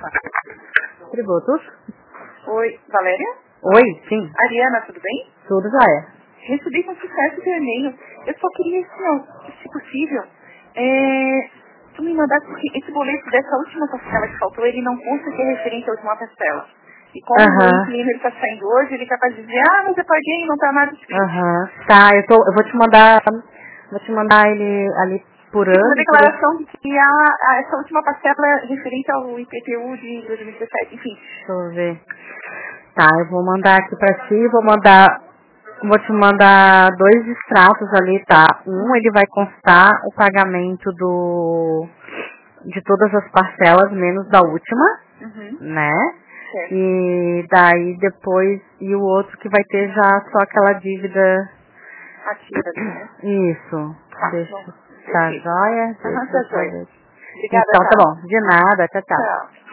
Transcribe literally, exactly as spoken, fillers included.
Tributos. Oi, Valéria? Oi, sim. Ariana, tudo bem? Tudo já é. Recebi com sucesso o teu e-mail. Eu só queria, assim, ó, se possível, é, tu me mandasse, porque esse boleto dessa última parcela que faltou, ele não consta que é referente à última parcela. E como Aham. o inquilino está saindo hoje, ele é capaz de dizer, ah, mas eu paguei, não está nada escrito. Aham. Tá, eu, tô, eu vou te mandar. Vou te mandar ele ali por Fiz uma ano. Por... declaração de que a, a, essa última parcela é referente ao I P T U de dois mil e dezessete, enfim. Deixa eu ver. Tá, eu vou mandar aqui pra ti, vou mandar. Vou te mandar dois extratos ali, tá? Um, ele vai constar o pagamento do de todas as parcelas, menos da última, Uhum. né? Certo. E daí depois, e o outro que vai ter já só aquela dívida. Ativa, né? Isso. Tá, Deixa. bom. Tá Perfeito. joia? Aham, Deixa tá eu só joia. ver. Obrigada, Então tá tá? bom. De nada, tchau, tchau. Tchau.